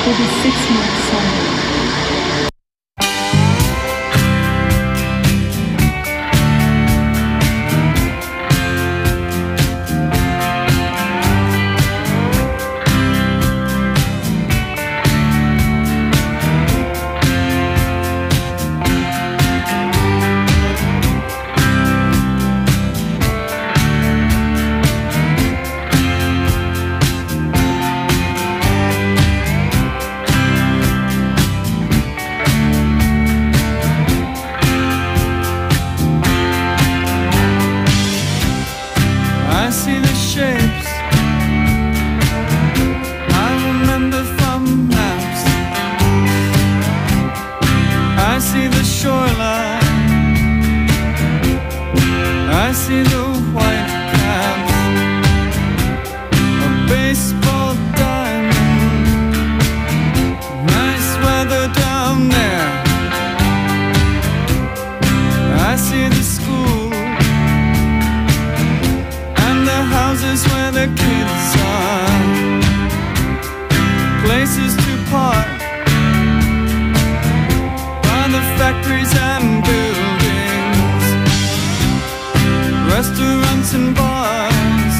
for the 6-month summer. I see the shapes I remember from maps. I see the shoreline, I see the white caps, a baseball diamond, nice weather down there. I see the school and the houses where the kids are, places to park by the factories and buildings, restaurants and bars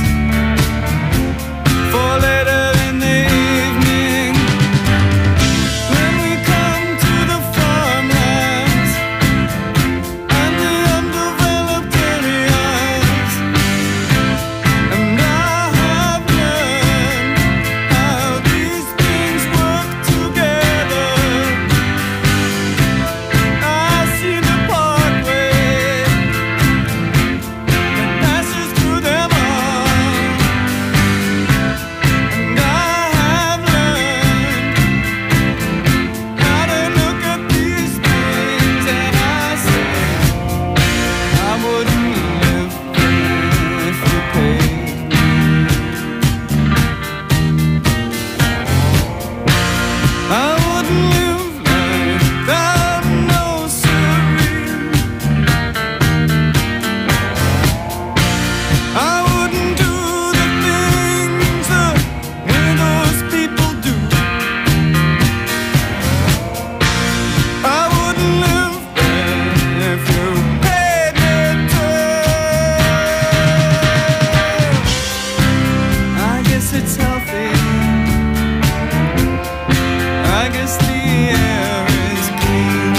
for later in the evening. When we come to the farmlands and the undeveloped areas, and I have learned how these things work together. I see the parkway that passes through them all, and I have learned how to look at these things, and I say I wouldn't live if you paid me. I wouldn't live life without no serene. I wouldn't do the things that those people do. I wouldn't live there if you paid me to. I guess it's healthy, I guess the air is clean,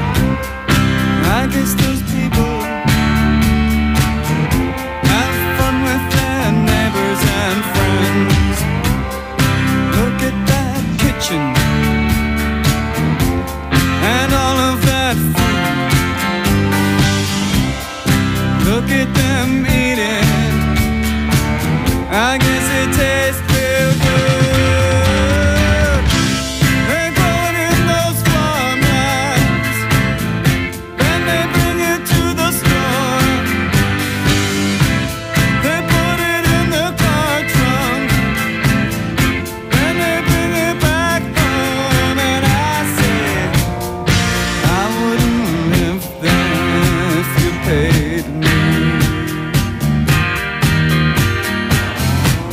I guess those people have fun with their neighbors and friends. Look at that kitchen and all of that food. Look at them eating, I guess it tastes real good. They grow it in those farmlands, then they bring it to the store. They put it in the car trunk, then they bring it back home, and I say I wouldn't live there if you paid me.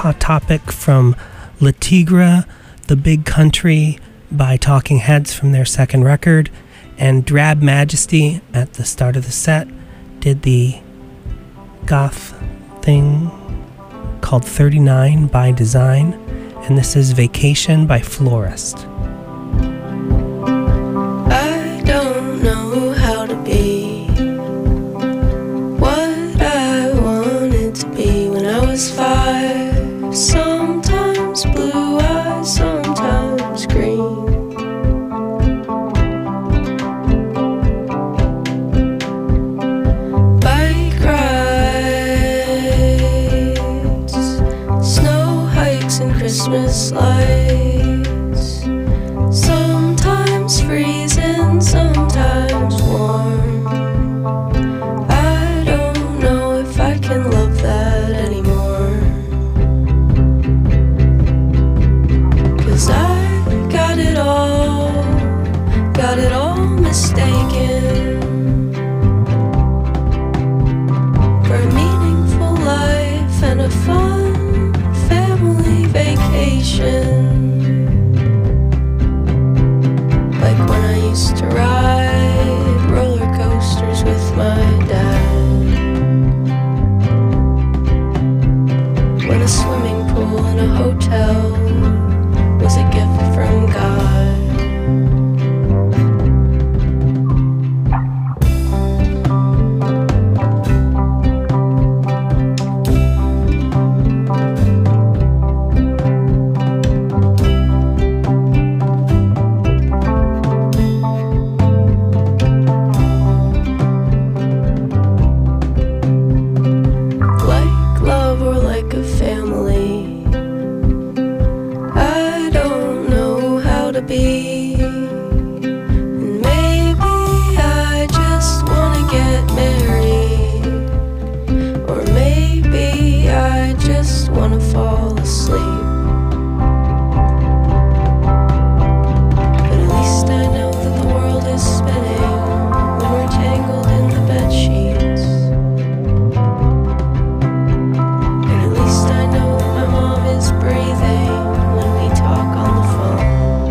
Hot Topic from Le Tigre, The Big Country by Talking Heads from their second record, and Drab Majesty at the start of the set did the goth thing called 39 by Design, and this is Vacation by Florist. I don't know how to be what I wanted to be when I was 5. Sometimes blue eyes, sometimes green. Bike rides, snow hikes and Christmas lights. Sometimes freezing, sometimes warm. I don't know if I can love that anymore. 'Cause I got it all mistaken for a meaningful life and a fun family vacation. Like when I used to ride roller coasters with my dad. When a swimming pool in a hotel was a gift from God. Like love or like a family, I don't know how to be. And maybe I just wanna get married, or maybe I just wanna fall asleep. But at least I know that the world is spinning when we're tangled in the bed sheets. And at least I know that my mom is breathing when we talk on the phone.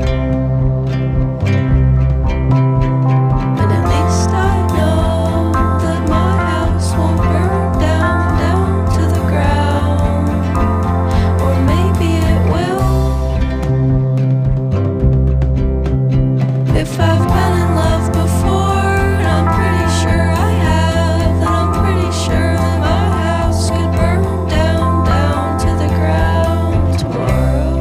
And at least I know that my house won't burn down to the ground. Or maybe it will. If I've been in love before, and I'm pretty sure I have, then I'm pretty sure that my house could burn down to the ground tomorrow.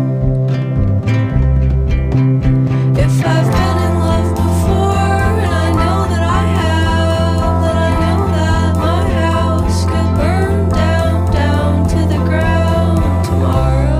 If I've been in love before, and I know that I have, then I know that my house could burn down to the ground tomorrow.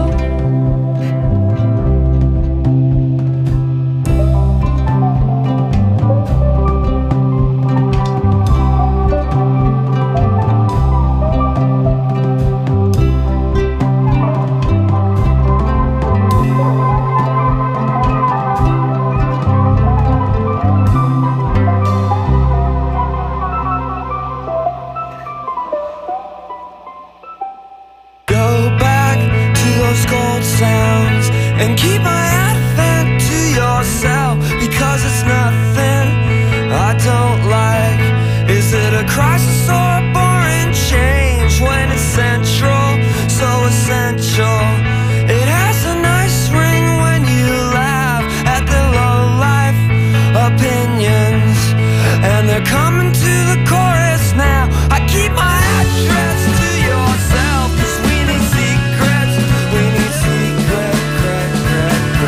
Go back to those cold sounds and keep my advent to yourself, because it's nothing I don't like. Is it a crisis or a boring change when it's central, so essential? It has a nice ring when you laugh at the low life opinions, and they're coming to the chorus now. I keep my address to yourself, 'cause we need secrets, we need secret,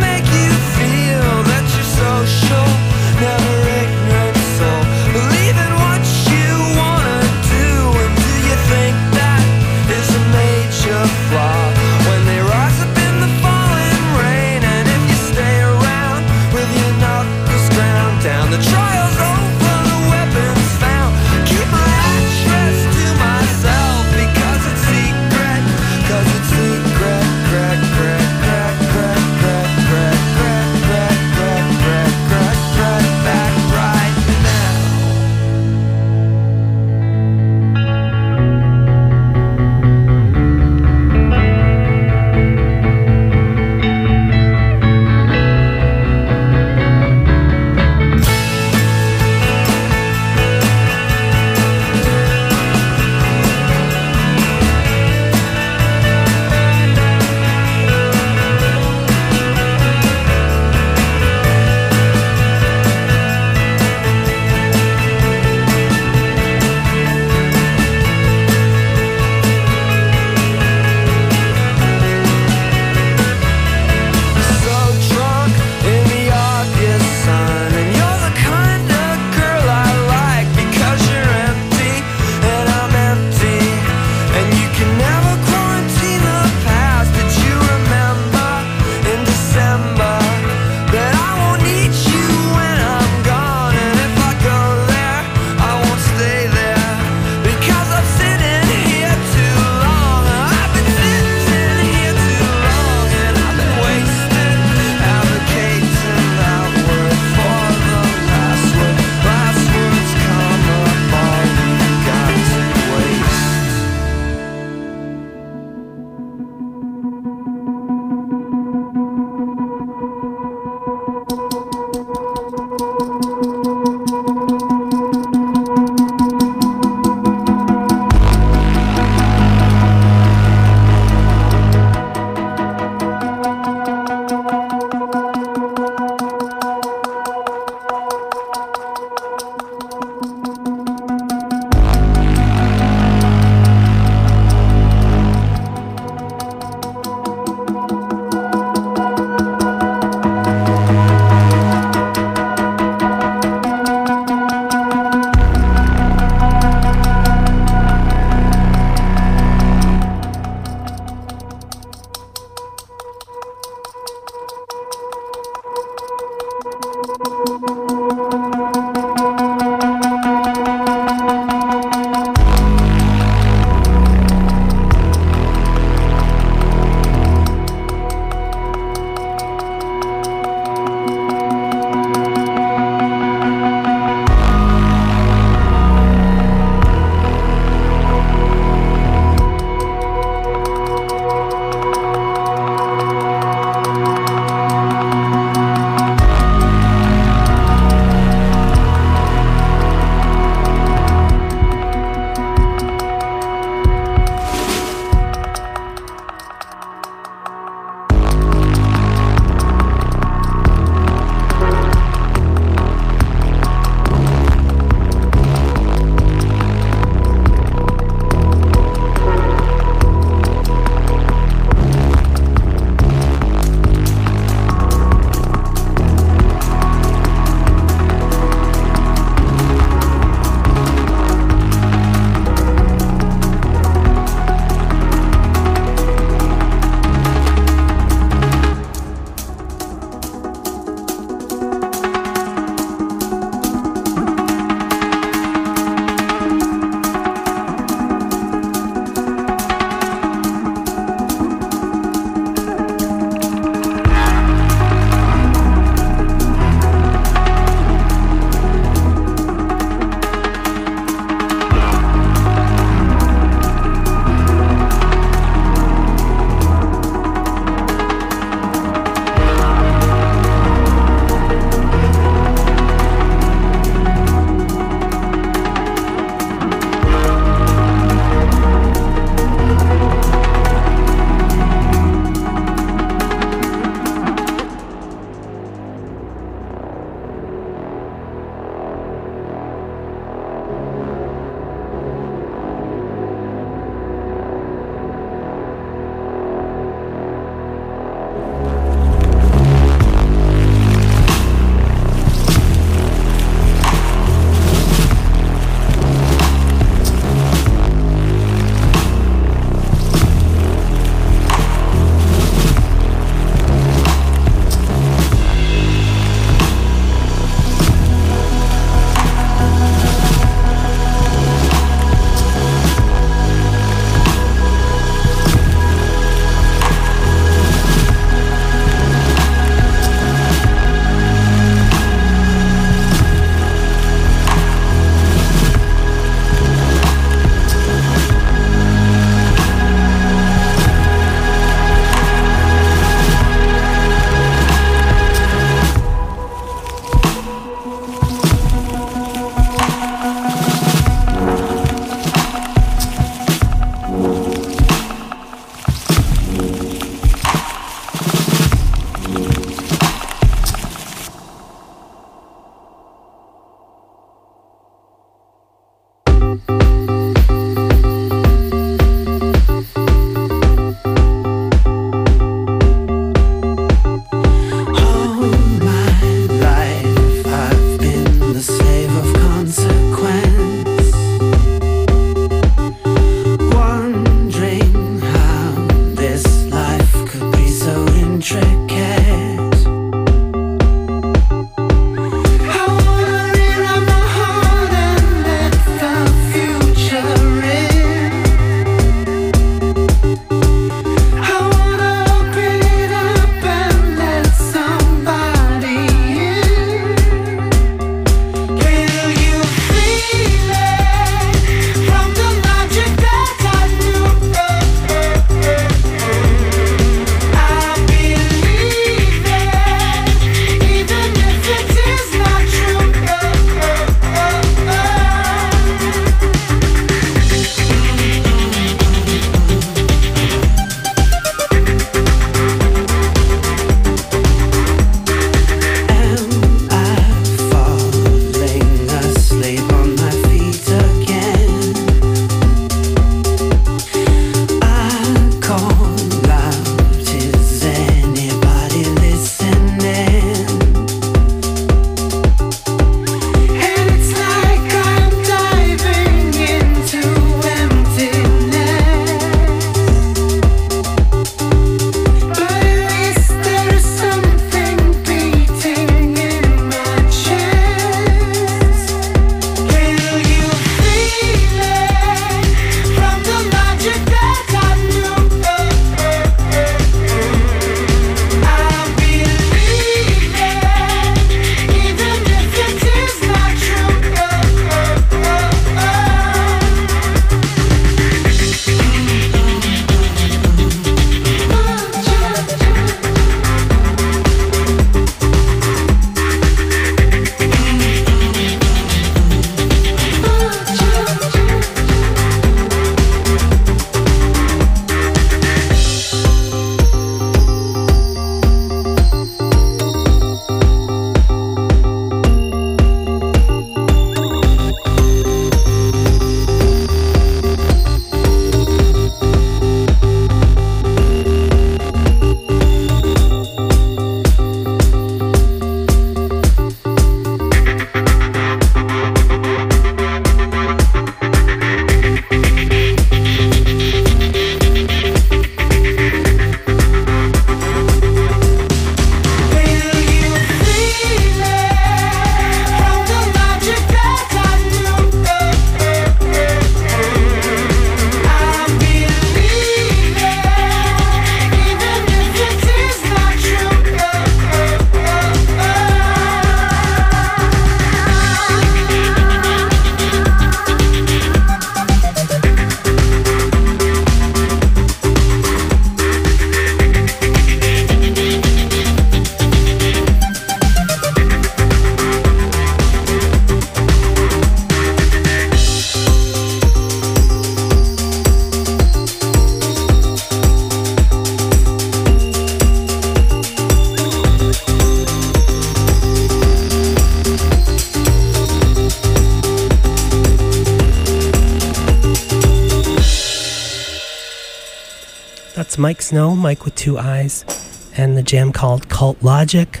That's Mike Snow, Mike with two eyes, and the jam called Cult Logic.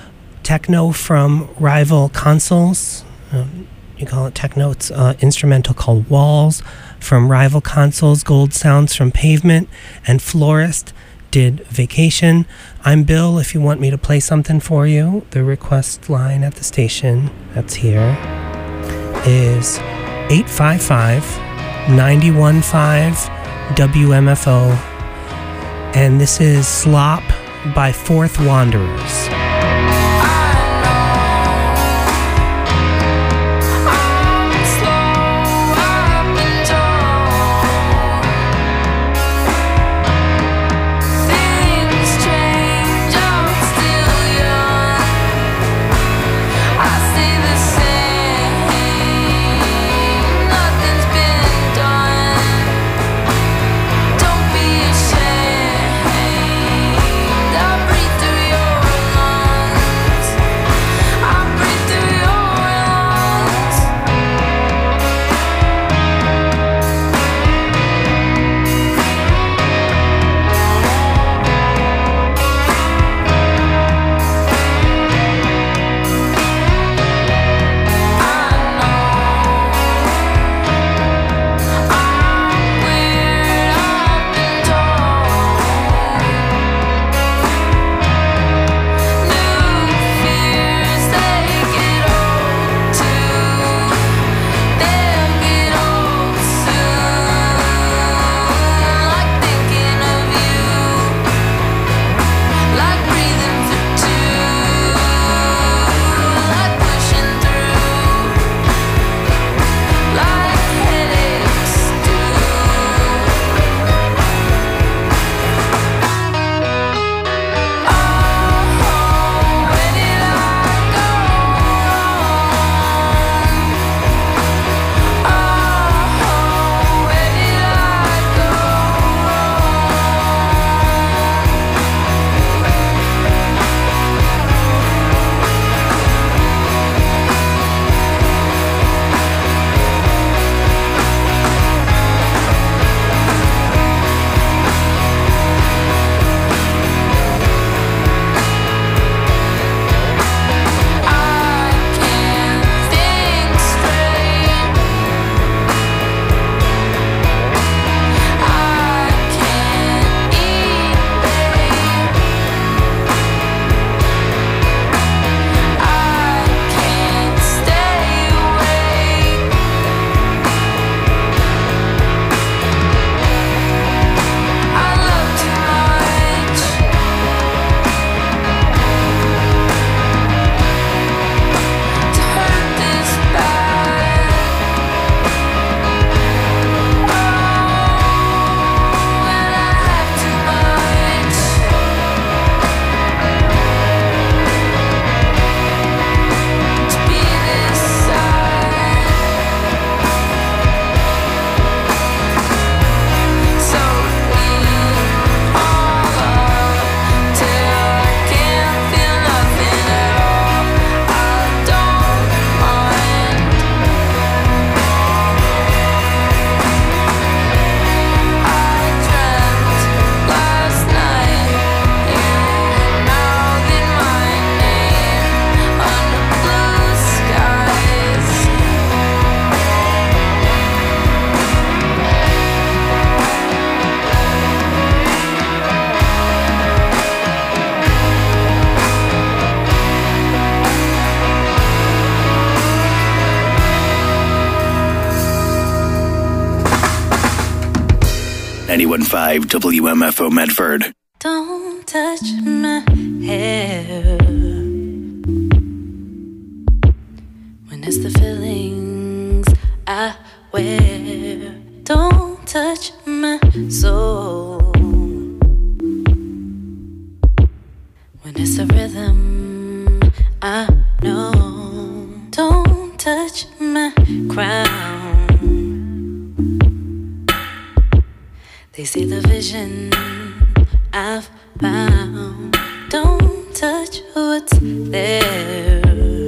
Techno from Rival Consoles. You call it techno. It's instrumental called Walls from Rival Consoles. Gold Sounds from Pavement. And Florist did Vacation. I'm Bill. If you want me to play something for you, the request line at the station that's here is 855-915 WMFO. And this is Slop by Fourth Wanderers. Through your lungs. 91.5 WMFO Medford. Don't touch my hair when it's the feelings I wear. Don't touch my soul when it's a rhythm I know. Don't touch my crown. They see the vision I've found. Don't touch what's there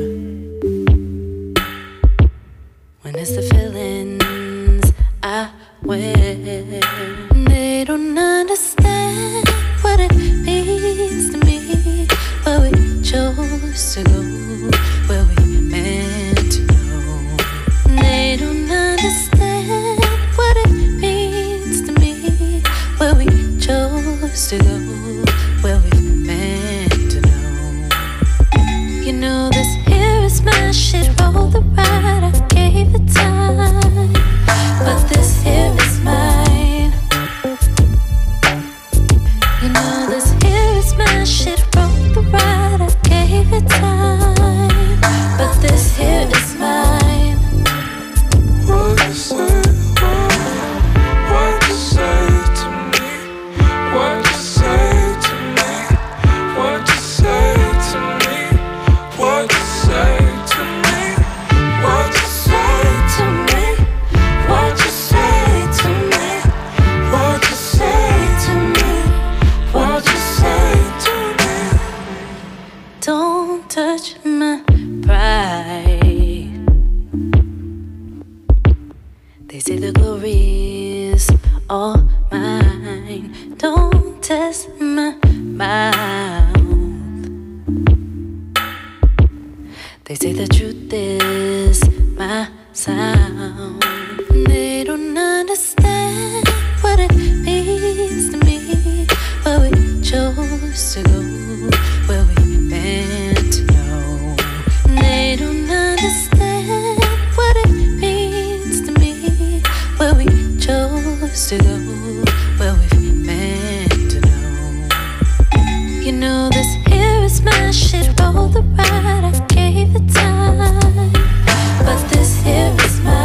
when it's the feelings I wear. They don't understand what it means to me, but we chose to go where we meant to know. They don't understand what it means to me, where we chose to go where we meant to know. You know this here is my shit. Roll the ride, I gave it time, but this here is mine. You know this here is my shit. Roll the ride, I gave it time, but this here is mine. What you say? What you say to me? What you say to me? What you say to me? What you say to me? What you say to me? What you say to me? What you say to me? What you say to me? Don't touch my pride. They say the glory's all mine. Don't test my mouth. They say the truth is my sound. They don't understand what it means to me, but we chose to go where we meant to know. They don't understand what it means to me, where we chose to go where we meant to know. You know this here is my shit. Roll the ride, I gave it time, but this here is my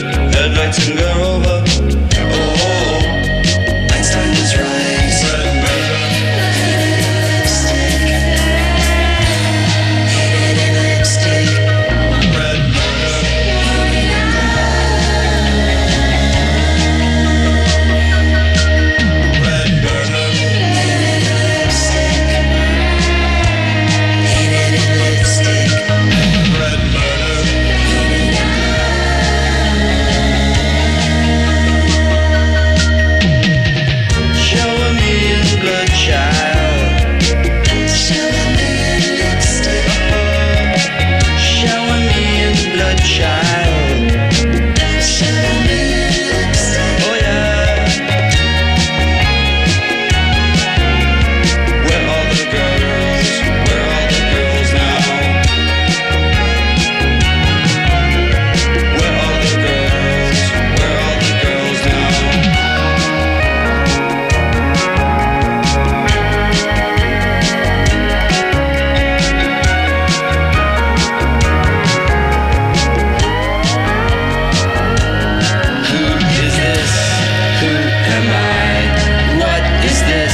headlights and go over. Oh, Einstein was right. Red murder. Lipstick. Hated lipstick. Red murder. Red murder. Lipstick. Hated lipstick. Red murder. Shower me in blood, child. Shower me in lipstick. Shower me in blood, child. Shower me in lipstick. Oh yeah. Where are the girls? Where are the girls now? Where are the girls? Where are the girls now? Who is this? Who am I? What is this?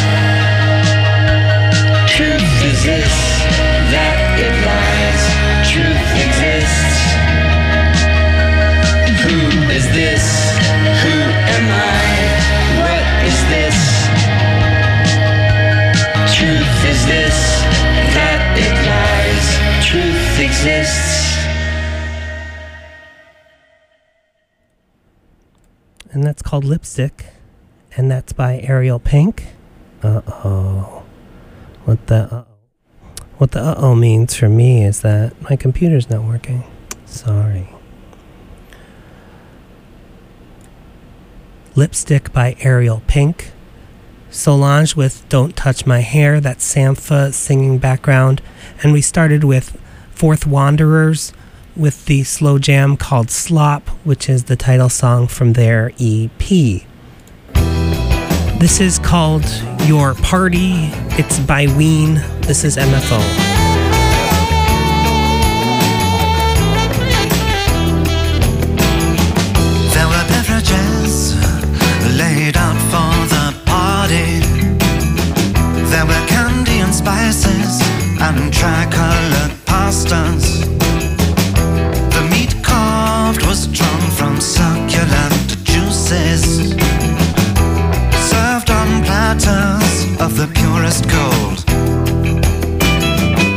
Truth is this, that it lies. Truth exists. Who is this? Who am I? What is this? Truth is this, that it lies. Truth exists. And that's called Lipstick. And that's by Ariel Pink. Uh-oh. What the uh-oh means for me is that my computer's not working. Sorry. Lipstick by Ariel Pink. Solange with Don't Touch My Hair. That's Sampha singing background. And we started with Fourth Wanderers with the slow jam called Slop, which is the title song from their EP. This is called Your Party. It's by Ween. This is MFO. There were beverages laid out for the party. There were candy and spices and tricolored pastas. The meat carved was drawn from succulent juices, served on platters of the purest gold.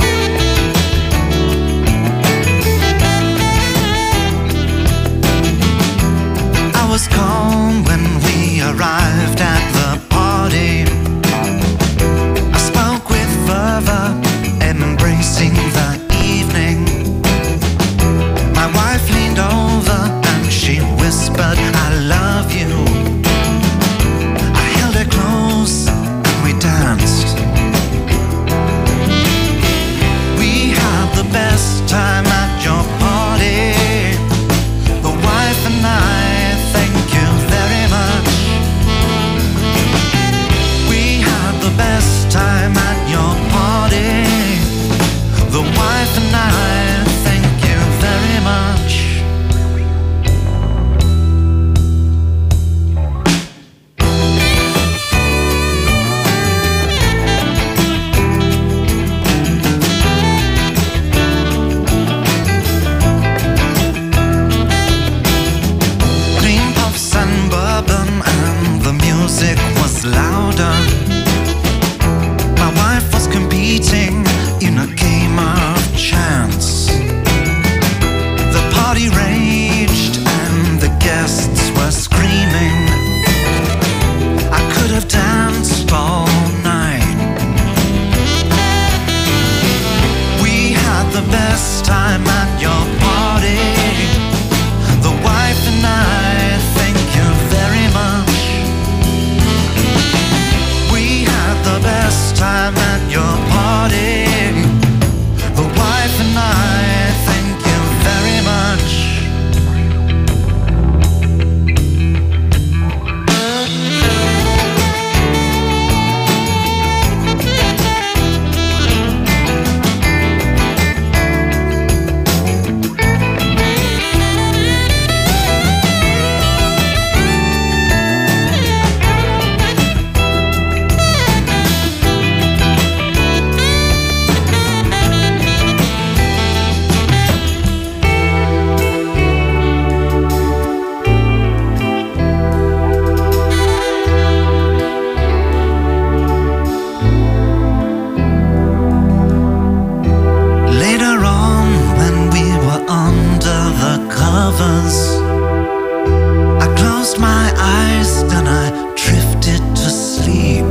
closed my eyes, then I drifted to sleep.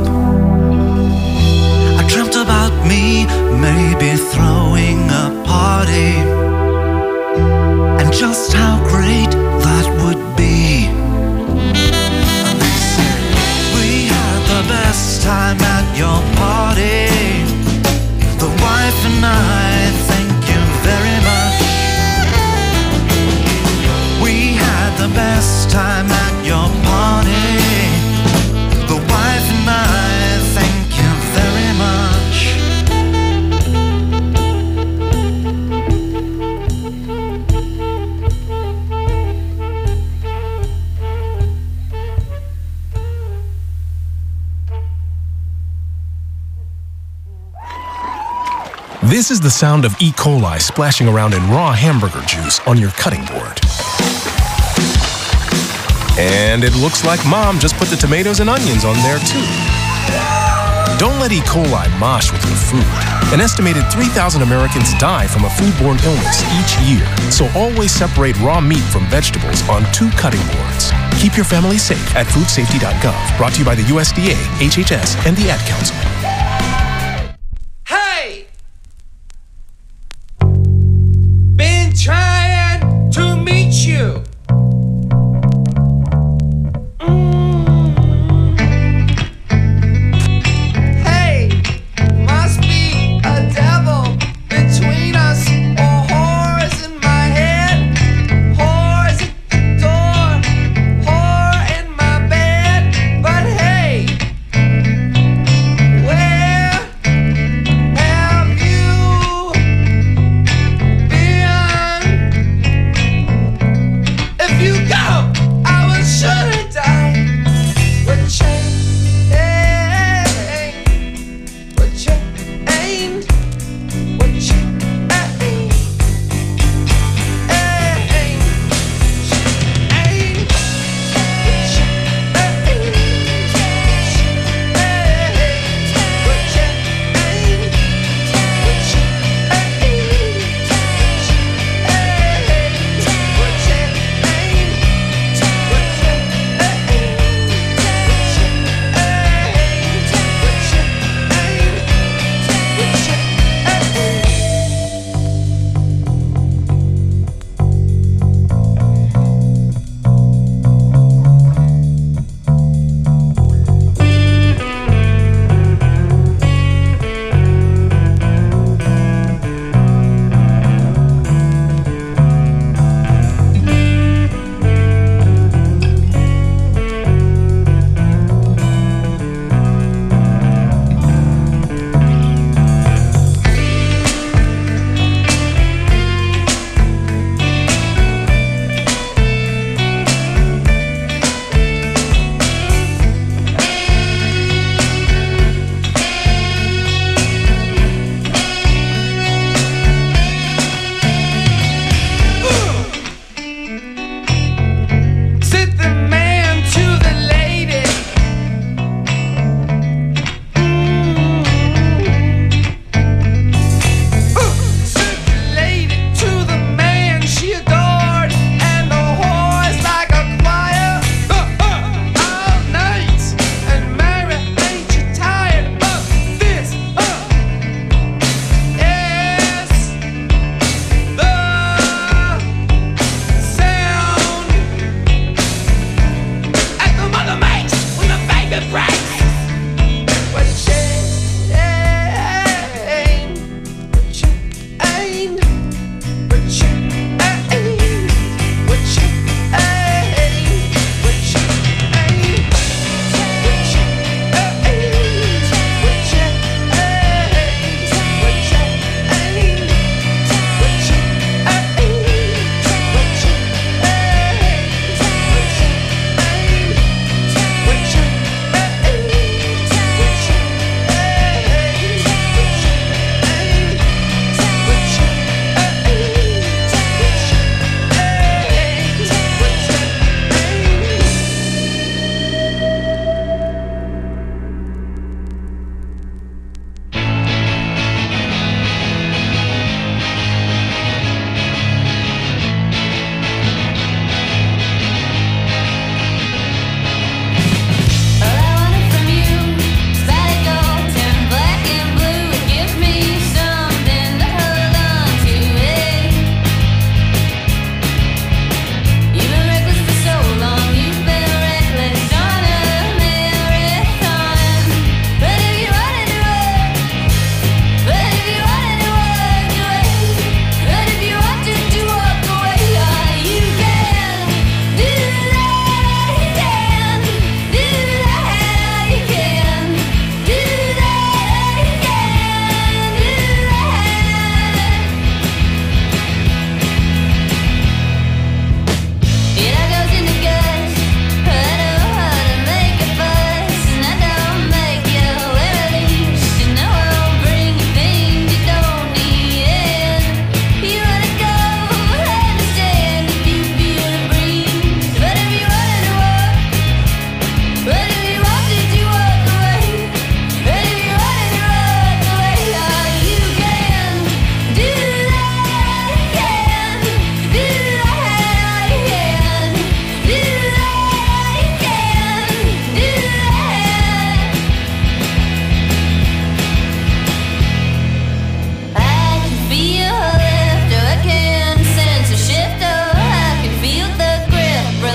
I dreamt about me, maybe throwing a party, and just how great that would be. And they said, we had the best time at your party. The wife and I, thank you very much. We had the best time at your party. The wife and I, thank you very much. This is the sound of E. coli splashing around in raw hamburger juice on your cutting board. And it looks like Mom just put the tomatoes and onions on there too. Don't let E. coli mosh with your food. An estimated 3,000 Americans die from a foodborne illness each year. So always separate raw meat from vegetables on 2 cutting boards. Keep your family safe at foodsafety.gov. Brought to you by the USDA, HHS, and the Ad Council. Hey! Been trying to meet you. Hey, must be a devil between us, or whores in my head, whores at the door, whore in my bed. But hey,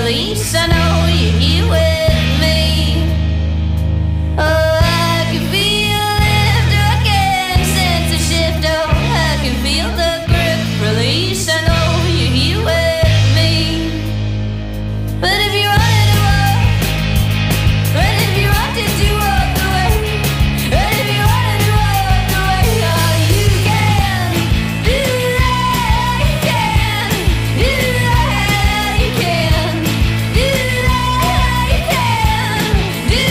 release. I know you're here with me. Oh, I can feel lift, or I can sense a shift. Oh, I can feel the grip release. I know you're here with me. But if you wanted to walk, but if you wanted to walk away, but if you wanted to walk away, oh, you can do that. You can do that. You can do that. You can do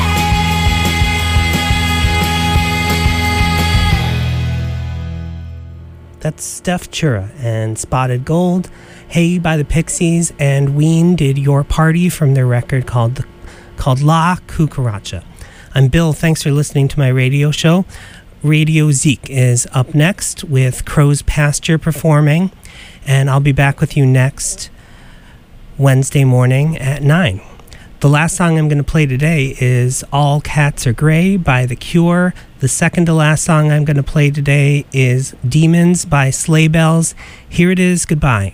that. That's Steph Chura and Spotted Gold. Hey by the Pixies, and Ween did Your Party from their record called La Cucaracha. I'm Bill. Thanks for listening to my radio show. Radio Zeke is up next with Crow's Pasture performing, and I'll be back with you next Wednesday morning at 9. The last song I'm going to play today is All Cats Are Grey by The Cure. The second to last song I'm going to play today is Demons by Sleigh Bells. Here it is. Goodbye.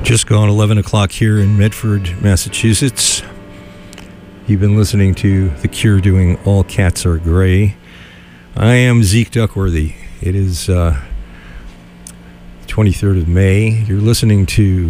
Just gone 11 o'clock here in Medford, Massachusetts. You've been listening to The Cure doing All Cats Are Gray. I am Zeke Duckworthy. It is 23rd of May. You're listening to